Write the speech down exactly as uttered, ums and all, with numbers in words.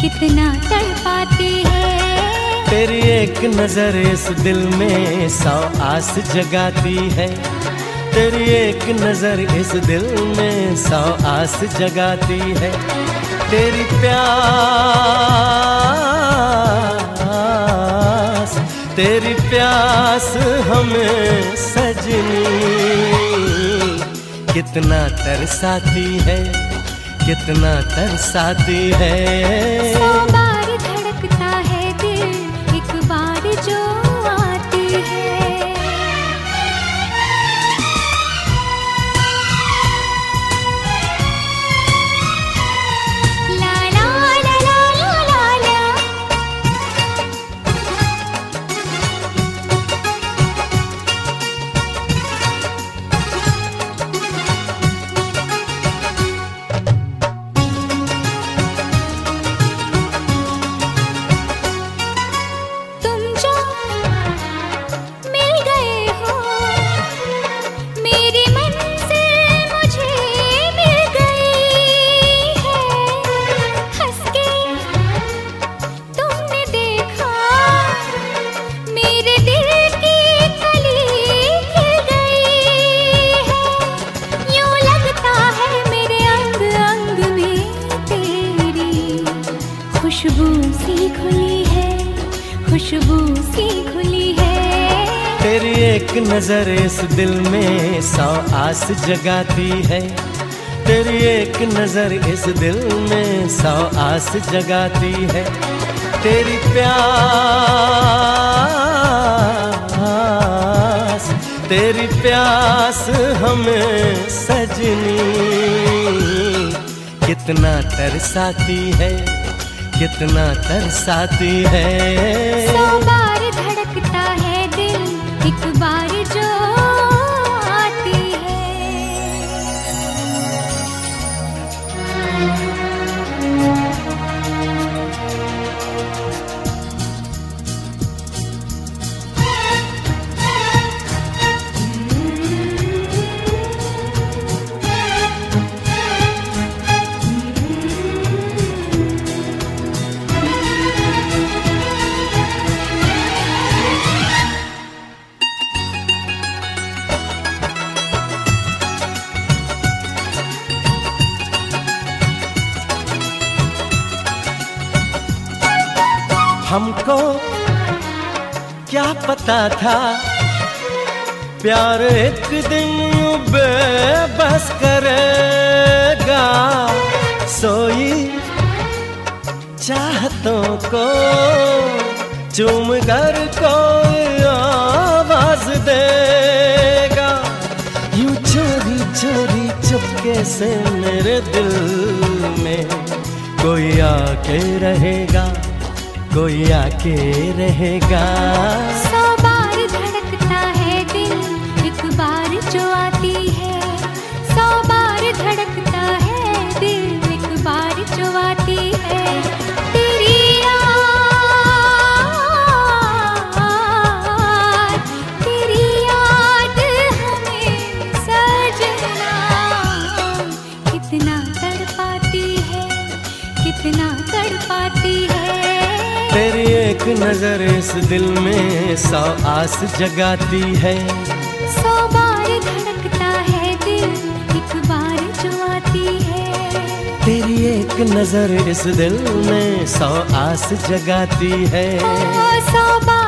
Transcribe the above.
कितना तड़पाती है। तेरी एक नजर इस दिल में सौ आस जगाती है। तेरी एक नजर इस दिल में सौ आस जगाती है। तेरी प्यास तेरी प्यास हमें सजनी कितना तरसाती है, कितना तरसाती है। सौ बार धड़कता है दिल एक बार जो आती है। ला ला ला ला ला ला ला। तुम जो मिल गए हो मेरी मंजिल मुझे मिल गई है। हंस के तुमने देखा मेरे दिल की कली खिल गई है। यूं लगता है मेरे अंग अंग में तेरी खुशबू सी खुली है, खुशबू सी खुली है। तेरी एक नजर इस दिल में सौ आस जगाती है। तेरी एक नजर इस दिल में सौ आस जगाती है। तेरी प्यास तेरी प्यास हमें सजनी कितना तरसाती है, कितना तरसाती है। सौ बार धड़कता है दिल एक बार जो आती है। हमको क्या पता था प्यार एक दिन बेबस करेगा। सोई चाहतों को चूम कर कोई आवाज देगा। यूं चोरी चोरी चुपके से मेरे दिल में कोई आके रहेगा, कोई आके रहेगा। सौ बार धड़कता है दिल एक बार जो आती है। सौ बार धड़कता है दिल एक बार जो आती है। तेरी याद तेरी याद हमें सजना कितना तड़पाती है, कितना तड़पाती है। तेरी एक नजर इस दिल में सौ आस जगाती है। सौ बार धड़कता है दिल एक बार जो आती है। तेरी एक नजर इस दिल में सौ आस जगाती है। ओ, सौ बार